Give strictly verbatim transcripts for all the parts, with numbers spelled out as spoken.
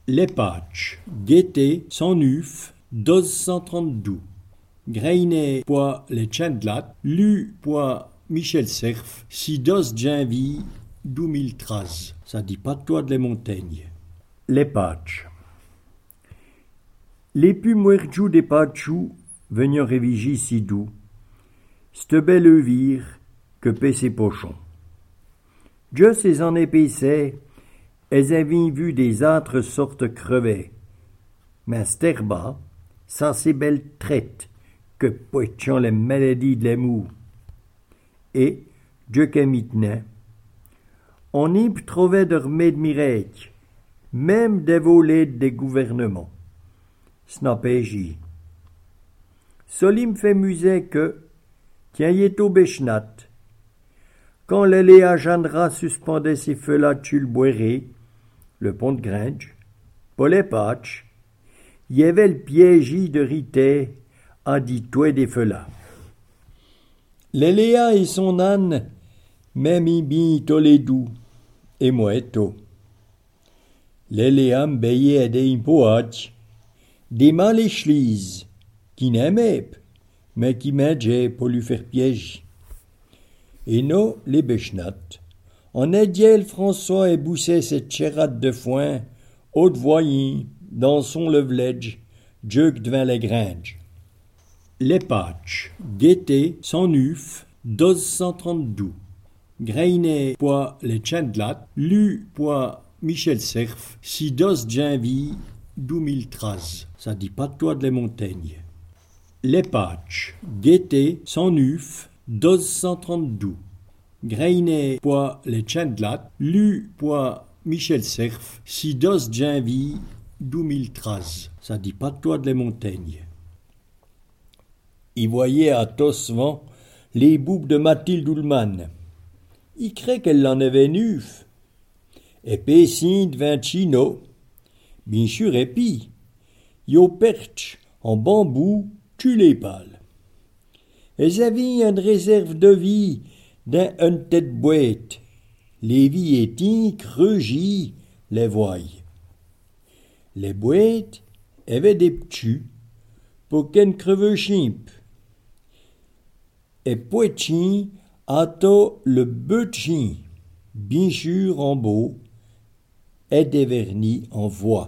Les patchs, Gaieté, cent neuf, douze cent trente-deux. Grainé pour les Chandlat, lu pour Michel Cerf, si douze janvier deux mille treize. Ça dit pas toi de les montagnes. Les patchs. Les pu muerjou des patchou venant révigi si doux. C'te belle vire que paie ses pochons. Dieu ses en épaissait, elles avaient vu des âtres sortes crevées. Mais sterba, sans ces belles traites, que poitions les maladies de l'émou. Et, Dieu qu'elle m'y tenait, on y trouvait de remèdes miracles, même des volets des gouvernements. Snapégie. Solim fait musée que, tiens y est au béchnat. Quand l'Eléa Jandra suspendait ses feux-là le boiré, le pont de Gringe, pour les patchs, y avait le piégi de Rité à dit toi des feux-là. L'Eléa et son âne, même y bien tolédou, et moi eto. L'Eléa m'bayait des impoach, des mal échlises, qui n'aimaient, mais qui mangeaient pour lui faire piège. Et nous, les béchnats, on aidiait François et boussait cette chérade de foin, haute voyant, dans son leveledge, Dieu devint les gringes. Les patchs, Gaieté, cent neuf, douze cent trente-deux. Grainé pour les Chandlat, lu pour Michel Cerf, si douze janvier deux mille treize. Ça dit pas toi de les montagnes. Les patchs, Gaieté, cent neuf, douze cent trente-deux. Grainé pour les Chandlat, lu pour Michel Cerf, si douze janvier deux mille treize. Ça dit pas toi de les montagnes. Il voyait à Tosvent les boubes de Mathilde Ullmann. Il crée qu'elle en avait neuf. Et Pessin devint chino. Bien sûr, et pis. Yo perche en bambou, tu les pales. Elles avaient une réserve de vie dans une tête boîte. Les vies étaient creugis, les voies. Les boîtes avaient des petits pour qu'un creveux chimp. Et poitchin ato le beutchin, bien sûr en beau, et des vernis en voix.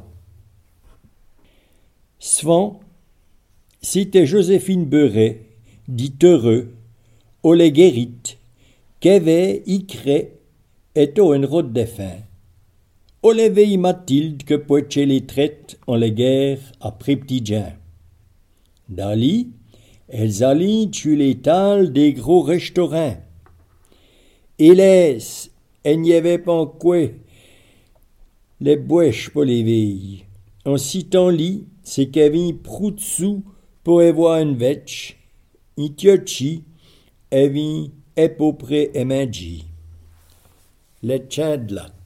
Svan, c'était Joséphine Beuret, dit heureux, au les guérite, qu'avait icré, et au une route des fins. Au les veille Mathilde que poitché les traites en les guerres après petit Jean. Dali, elles allaient tuer les tales des gros restaurants. Hélas, elle n'y avait pas quoi les bouèches pour les veilles. En citant lit, c'est qu'avait prout sous pour avoir une vetch, un tiochi, avait épopré et mangi. Les Chandlat.